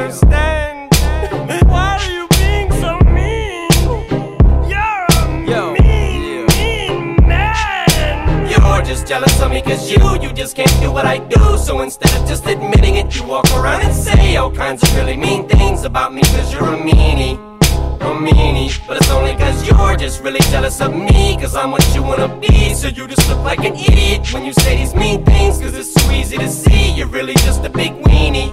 understand. Why are you being so mean? You're a mean man. You're just jealous of me cause you just can't do what I do. So instead of just admitting it, you walk around and say all kinds of really mean things about me cause you're a meanie. But it's only cause you're just really jealous of me, cause I'm what you wanna be. So you just look like an idiot when you say these mean things, cause it's so easy to see you're really just a big weenie.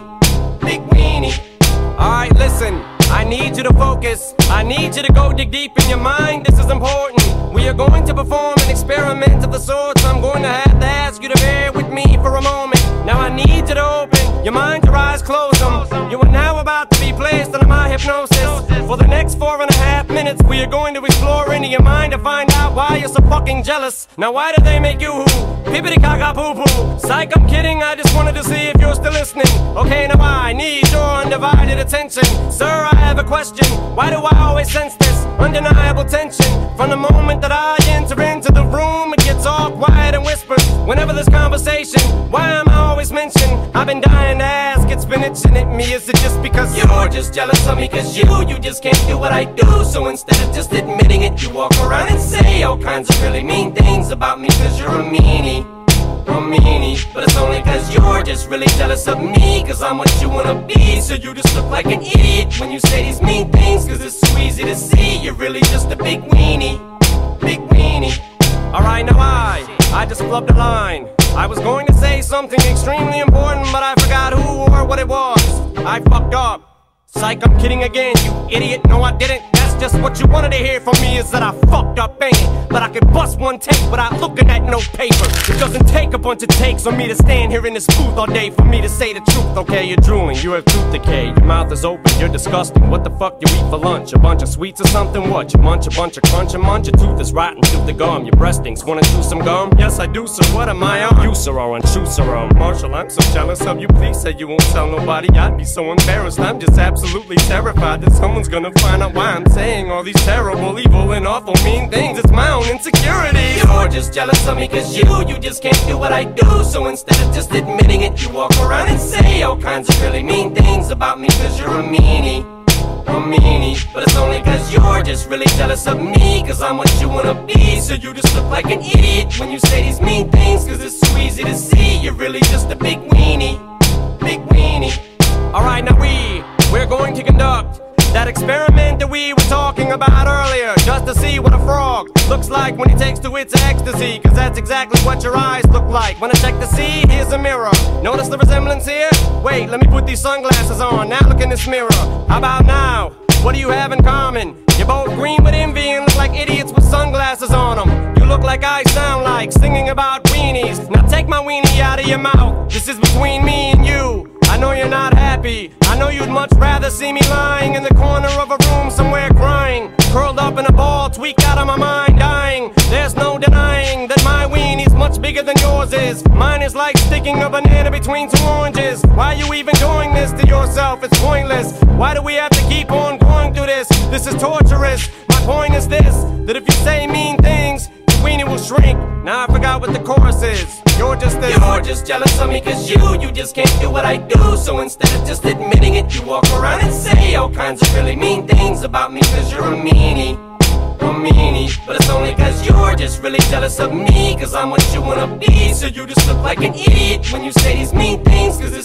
Alright, listen, I need you to focus. I need you to go dig deep in your mind, this is important. We are going to perform an experiment of the sort, so I'm going to have to ask you to bear with me for a moment. Now I need you to open your mind, your eyes, close them. You are now about to be placed under my hypnosis. For the next 4.5 minutes, we are going to explore into your mind to find out why you're so fucking jealous. Now why do they make you who? Pippity caca poo poo. Psych, I'm kidding, I just wanted to see if you're still listening. Okay, now I need your undivided attention. Sir, I have a question. Why do I always sense this undeniable tension? From the moment that I enter into the room, it gets all quiet and whispers whenever there's conversation. Why am I always mentioned? I've been dying to ask, it's been itching at me. Is it just because you're just jealous of me cause you just can't do what I do? So instead of just admitting it, you walk around and say all kinds of really mean things about me cause you're a meanie. But it's only cause you're just really jealous of me, cause I'm what you wanna be. So you just look like an idiot when you say these mean things, cause it's so easy to see you're really just a big weenie. Alright, now I just flubbed a line. I was going to say something extremely important, but I forgot who or what it was. I fucked up. Psych, I'm kidding again, you idiot. No, I didn't. That's just what you wanted to hear from me, is that I fucked up, ain't it? But I could bust one take without looking at no paper. It doesn't take a bunch of takes on me to stand here in this booth all day for me to say the truth. Okay, you're drooling, you have tooth decay, your mouth is open, you're disgusting. What the fuck you eat for lunch? A bunch of sweets or something? What? You munch a bunch of crunch and munch? Your tooth is rotten through the gum. Your breast stinks, wanna chew some gum? Yes, I do, sir. What am I on? You, sir, are untrue, sir. Marshall, I'm so jealous of you. Please say you won't tell nobody. I'd be so embarrassed. I'm just absolutely terrified that someone's gonna find out why I'm saying all these terrible, evil, and awful mean things. It's my own insecurities. You're just jealous of me cause you just can't do what I do. So instead of just admitting it, you walk around and say all kinds of really mean things about me cause you're a meanie. But it's only cause you're just really jealous of me, cause I'm what you wanna be. So you just look like an idiot when you say these mean things, cause it's so easy to see you're really just a big weenie. Alright, now we're going to conduct that experiment that we were talking about earlier, just to see what a frog looks like when he takes to its ecstasy, cause that's exactly what your eyes look like. When I check to see, here's a mirror. Notice the resemblance here? Wait, let me put these sunglasses on. Now look in this mirror. How about now? What do you have in common? You're both green with envy and look like idiots with sunglasses on them. You look like I sound like singing about weenies. Now take my weenie out of your mouth. This is between me and you. I know you're not happy. I know you'd much rather see me lying in the corner of a room somewhere crying, curled up in a ball, tweaked out of my mind, dying. There's no denying that my weenie's much bigger than yours is. Mine is like sticking a banana between two oranges. Why are you even doing this to yourself? It's pointless. Why do we have to keep on going through this? This is torturous. My point is this, that if you say mean things, your weenie will shrink. Now I forgot what the chorus is. You're just jealous of me cause you just can't do what I do. So instead of just admitting it, you walk around and say all kinds of really mean things about me cause you're a meanie. But it's only cause you're just really jealous of me, cause I'm what you wanna be. So you just look like an idiot when you say these mean things, cause